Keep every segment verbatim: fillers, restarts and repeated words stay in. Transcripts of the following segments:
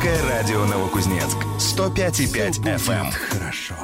Русское радио Новокузнецк. сто пять и пять эф эм. Хорошо.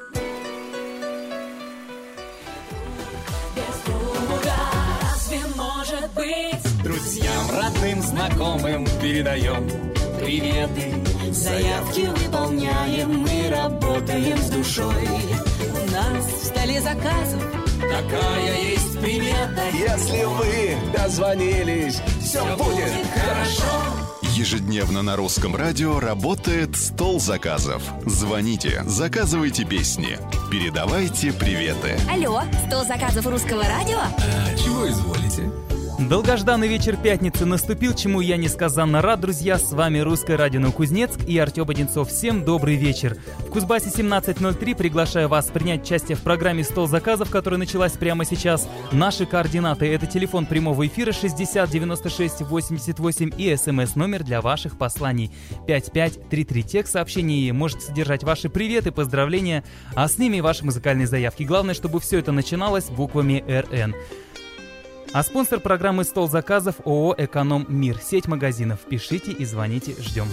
Друзьям, родным, знакомым передаем приветы. Заявки выполняем, мы работаем с душой. У нас в столе заказов такая есть примета. Если вы дозвонились, все, все будет, будет хорошо. Ежедневно на Русском радио работает стол заказов. Звоните, заказывайте песни, передавайте приветы. Алло, стол заказов Русского радио? А, чего изволите? Долгожданный вечер пятницы наступил, чему я несказанно рад, друзья. С вами Русское радио Новокузнецк и Артем Одинцов. Всем добрый вечер. В Кузбассе семнадцать ноль три. Приглашаю вас принять участие в программе «Стол заказов», которая началась прямо сейчас. Наши координаты — это телефон прямого эфира шестьдесят девяносто шесть восемьдесят восемь и смс-номер для ваших посланий пять пять три три. Текст сообщений может содержать ваши приветы, поздравления, а с ними и ваши музыкальные заявки. Главное, чтобы все это начиналось буквами эр эн. А спонсор программы «Стол заказов» ООО «Эконом Мир». Сеть магазинов. Пишите и звоните. Ждем.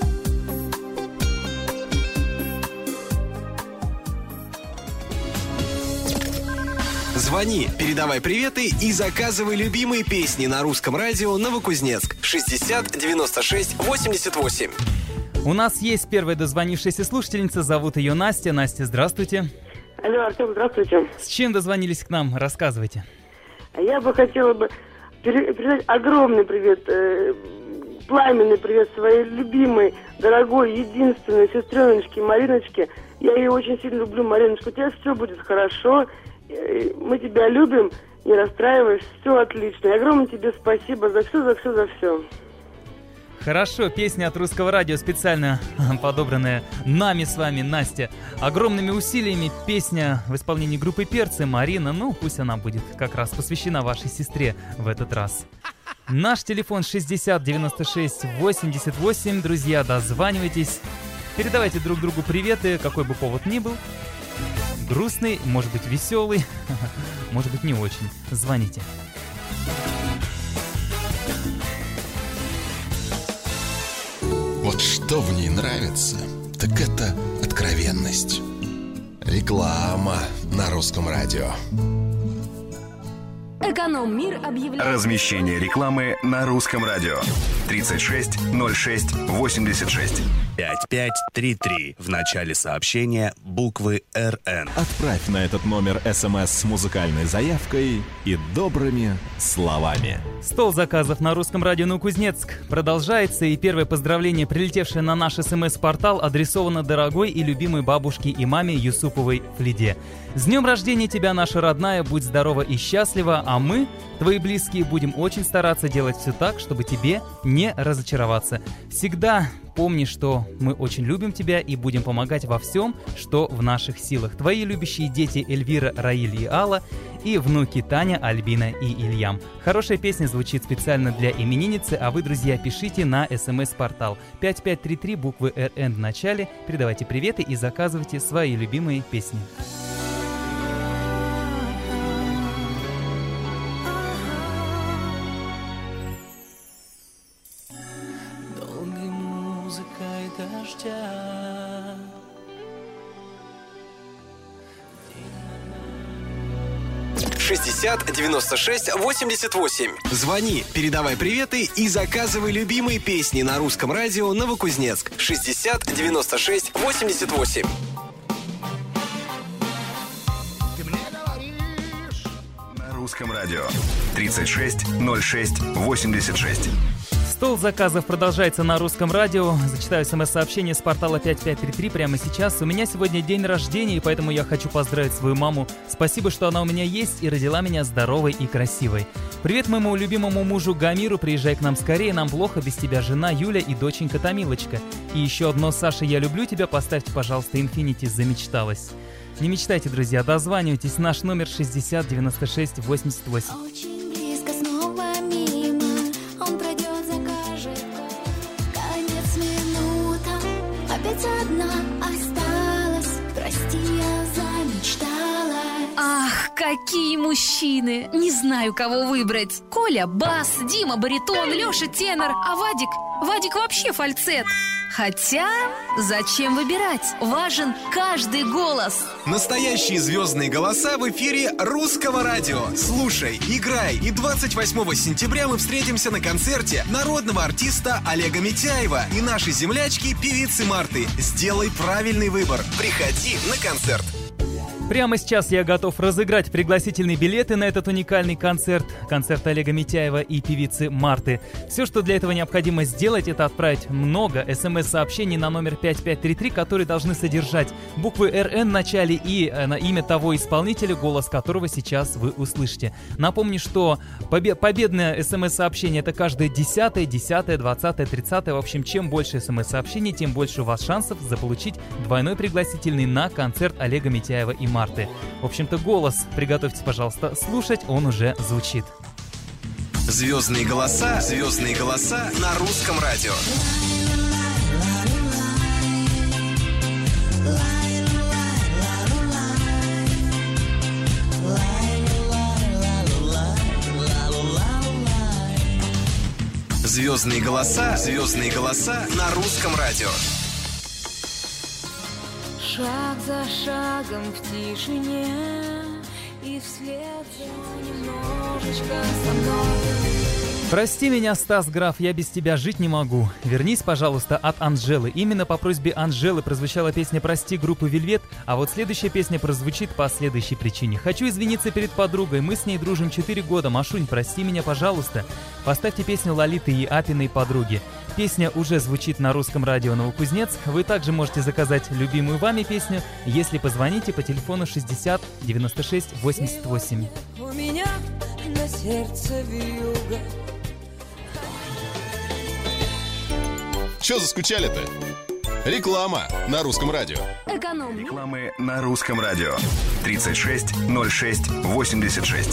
Звони, передавай приветы и заказывай любимые песни на Русском радио Новокузнецк. шестьдесят девяносто шесть восемьдесят восемь. У нас есть первая дозвонившаяся слушательница. Зовут ее Настя. Настя, здравствуйте. Алло, Артем, здравствуйте. С чем дозвонились к нам? Рассказывайте. Я бы хотела бы передать огромный привет, э, пламенный привет своей любимой, дорогой, единственной сестреночке Мариночке. Я ее очень сильно люблю, Мариночка. У тебя все будет хорошо. Мы тебя любим, не расстраивайся, все отлично. И огромное тебе спасибо за все, за все, за все. Хорошо, песня от Русского радио, специально подобранная нами с вами, Настя. Огромными усилиями песня в исполнении группы «Перцы». Марина, ну пусть она будет как раз посвящена вашей сестре в этот раз. Наш телефон шестьдесят девяносто шесть восемьдесят восемь. Друзья, дозванивайтесь. Передавайте друг другу приветы, какой бы повод ни был. Грустный, может быть веселый, может быть не очень. Звоните. Вот что в ней нравится, так это откровенность. Реклама на Русском радио. Эконом Мир объявляет... Размещение рекламы на Русском радио. тридцать шесть ноль шесть восемьдесят шесть. пять пять три три. В начале сообщения буквы эр эн. Отправь на этот номер СМС с музыкальной заявкой и добрыми словами. Стол заказов на Русском радио Новокузнецк продолжается, и первое поздравление, прилетевшее на наш СМС-портал, адресовано дорогой и любимой бабушке и маме Юсуповой Флиде. С днем рождения тебя, наша родная, будь здорова и счастлива, а мы, твои близкие, будем очень стараться делать все так, чтобы тебе не разочароваться. Всегда помни, что мы очень любим тебя и будем помогать во всем, что в наших силах. Твои любящие дети Эльвира, Раиль и Алла и внуки Таня, Альбина и Ильям. Хорошая песня звучит специально для именинницы, а вы, друзья, пишите на смс-портал пять пять три три, буквы эр эн в начале, передавайте приветы и заказывайте свои любимые песни. шестьдесят девяносто шесть восемьдесят восемь. Звони, передавай приветы и заказывай любимые песни на Русском радио Новокузнецк. шестьдесят девяносто шесть восемьдесят восемь. На Русском радио. тридцать шесть ноль шесть восемьдесят шесть. Стол заказов продолжается на Русском радио. Зачитаю смс-сообщение с портала пять пять три три прямо сейчас. У меня сегодня день рождения, и поэтому я хочу поздравить свою маму. Спасибо, что она у меня есть и родила меня здоровой и красивой. Привет моему любимому мужу Гамиру. Приезжай к нам скорее, нам плохо без тебя, жена Юля и доченька Томилочка. И еще одно: Саша, я люблю тебя. Поставьте, пожалуйста, Infinity, замечталась. Не мечтайте, друзья, дозванивайтесь. Наш номер шестьдесят девяносто шесть восемьдесят восемь. Очень близко, снова мимо. Он пройдет, закажет. Конец минута. Опять одна осталась. Прости, я замечталась. Ах, какие мужчины! Не знаю, кого выбрать. Коля — бас, Дима — баритон, Леша — тенор, а Вадик... Вадик вообще фальцет. Хотя, зачем выбирать? Важен каждый голос. Настоящие звездные голоса в эфире Русского радио. Слушай, играй, и двадцать восьмого сентября мы встретимся на концерте народного артиста Олега Митяева и нашей землячки, певицы Марты. Сделай правильный выбор. Приходи на концерт. Прямо сейчас я готов разыграть пригласительные билеты на этот уникальный концерт, концерт Олега Митяева и певицы Марты. Все, что для этого необходимо сделать, это отправить много смс-сообщений на номер пять пять три три, которые должны содержать буквы эр эн в начале и э, на имя того исполнителя, голос которого сейчас вы услышите. Напомню, что побе- победное смс-сообщение — это каждое десятое, десятое, двадцатое, тридцатое. В общем, чем больше смс-сообщений, тем больше у вас шансов заполучить двойной пригласительный на концерт Олега Митяева и Марты. Марты. В общем-то, голос, приготовьтесь, пожалуйста, слушать, он уже звучит. Звездные голоса, звездные голоса на Русском радио. Звездные голоса, звездные голоса на Русском радио. Шаг за шагом в тишине, и вслед за немножечко со мной. Прости меня, Стас Граф, я без тебя жить не могу. Вернись, пожалуйста, от Анжелы. Именно по просьбе Анжелы прозвучала песня «Прости» группы «Вельвет», а вот следующая песня прозвучит по следующей причине. Хочу извиниться перед подругой, мы с ней дружим четыре года. Машунь, прости меня, пожалуйста. Поставьте песню Лолиты и Апиной «Подруги». Песня уже звучит на Русском радио Новокузнецк. Вы также можете заказать любимую вами песню, если позвоните по телефону шестьдесят девяносто шесть восемьдесят восемь. У меня на сердце вьюга. Чё заскучали-то? Реклама на Русском радио. Экономно. Рекламы на Русском радио. тридцать шесть ноль шесть восемьдесят шесть.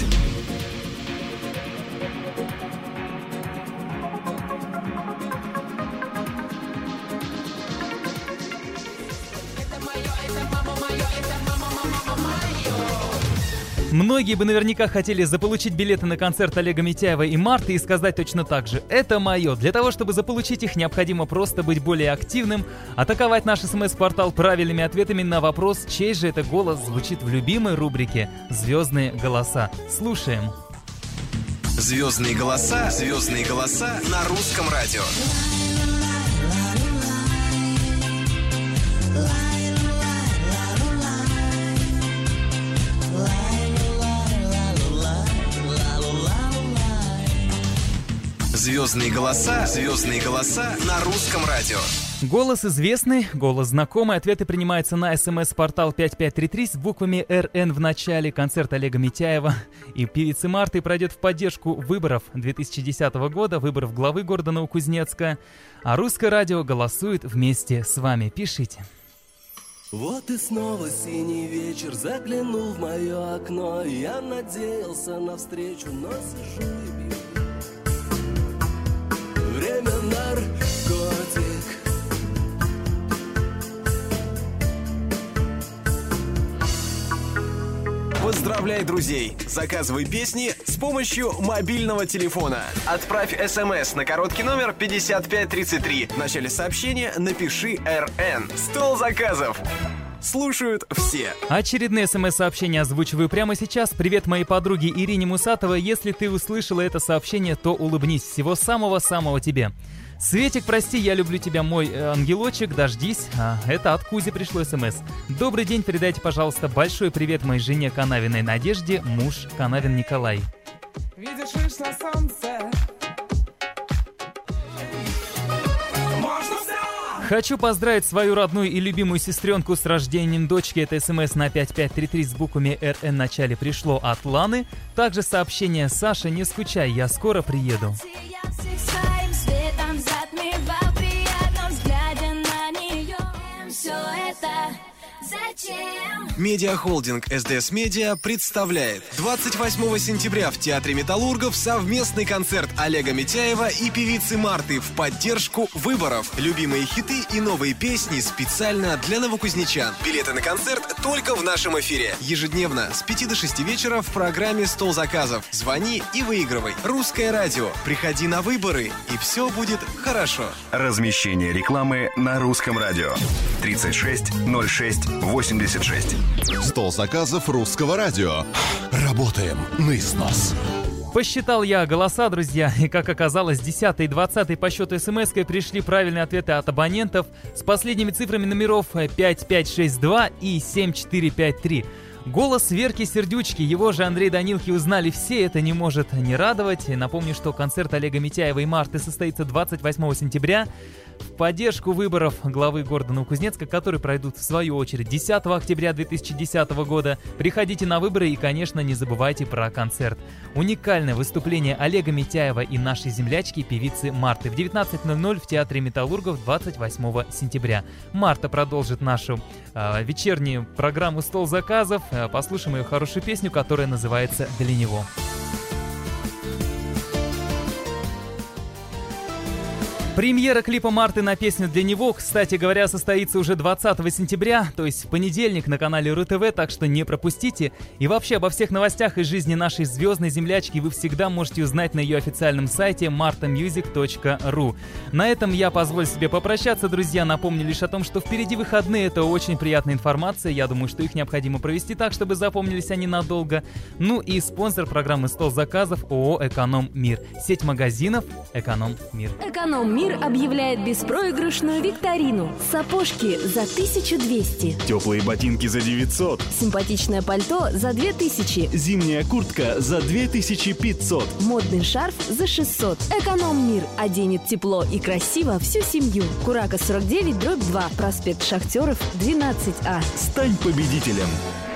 Многие бы наверняка хотели заполучить билеты на концерт Олега Митяева и Марты и сказать точно так же: это мое. Для того, чтобы заполучить их, необходимо просто быть более активным, атаковать наш смс-портал правильными ответами на вопрос, чей же это голос звучит в любимой рубрике «Звездные голоса». Слушаем. Звездные голоса, звездные голоса на Русском радио. Звездные голоса, звездные голоса на Русском радио. Голос известный, голос знакомый. Ответы принимаются на смс-портал пять пять три три с буквами эр эн в начале. Концерт Олега Митяева и певицы Марты пройдет в поддержку выборов две тысячи десятого года, выборов главы города Новокузнецка. А Русское радио голосует вместе с вами. Пишите. Вот и снова синий вечер заглянул в мое окно. Я надеялся на встречу, но сижу и пью. Время наркотик. Поздравляй друзей! Заказывай песни с помощью мобильного телефона. Отправь смс на короткий номер пятьдесят пять тридцать три. В начале сообщения напиши эр эн. Стол заказов. Слушают все. Очередные смс-сообщения озвучиваю прямо сейчас. Привет моей подруге Ирине Мусатовой. Если ты услышала это сообщение, то улыбнись. Всего самого-самого тебе. Светик, прости, я люблю тебя, мой э, ангелочек, дождись. А, это от Кузи пришло смс. Добрый день, передайте, пожалуйста, большой привет моей жене Канавиной Надежде, муж Канавин Николай. Видишь, вышло солнце. Хочу поздравить свою родную и любимую сестренку с рождением дочки. Это смс на пять пять три три с буквами эр эн в начале пришло от Ланы. Также сообщение: Саша, не скучай, я скоро приеду. Зачем? Медиахолдинг эс дэ эс Медиа представляет двадцать восьмого сентября в Театре Металлургов совместный концерт Олега Митяева и певицы Марты в поддержку выборов. Любимые хиты и новые песни специально для новокузнечан. Билеты на концерт только в нашем эфире. Ежедневно с пяти до шести вечера в программе «Стол заказов». Звони и выигрывай. Русское радио. Приходи на выборы, и все будет хорошо. Размещение рекламы на Русском радио. тридцать шесть ноль шесть восемьдесят шесть. Стол заказов Русского радио. Работаем на износ. Посчитал я голоса, друзья, и, как оказалось, десятой и двадцатой по счету смс-кой пришли правильные ответы от абонентов с последними цифрами номеров пять пять шесть два и семь четыре пять три. Голос Верки Сердючки, его же Андрей Данилки узнали все, это не может не радовать. Напомню, что концерт Олега Митяева и Марты состоится двадцать восьмого сентября в поддержку выборов главы города Новокузнецка, которые пройдут в свою очередь десятого октября две тысячи десятого года. Приходите на выборы и, конечно, не забывайте про концерт. Уникальное выступление Олега Митяева и нашей землячки, певицы Марты, в девятнадцать ноль ноль в Театре Металлургов двадцать восьмого сентября. Марта продолжит нашу э, вечернюю программу «Стол заказов». Э, послушаем ее хорошую песню, которая называется «Для него». Премьера клипа Марты на песню «Для него», кстати говоря, состоится уже двадцатого сентября, то есть в понедельник на канале РУ-ТВ, так что не пропустите. И вообще обо всех новостях из жизни нашей звездной землячки вы всегда можете узнать на ее официальном сайте марта мьюзик точка ру. На этом я позволю себе попрощаться, друзья. Напомню лишь о том, что впереди выходные, это очень приятная информация. Я думаю, что их необходимо провести так, чтобы запомнились они надолго. Ну и спонсор программы «Стол заказов» ООО «Эконом Мир». Сеть магазинов «Эконом Мир». «Эконом Мир» объявляет беспроигрышную викторину. Сапожки за тысячу двести. Теплые ботинки за девятьсот. Симпатичное пальто за две тысячи. Зимняя куртка за две тысячи пятьсот. Модный шарф за шестьсот. «Эконом Мир» оденет тепло и красиво всю семью. Курака сорок девять, дробь два. Проспект Шахтеров, двенадцать А. Стань победителем.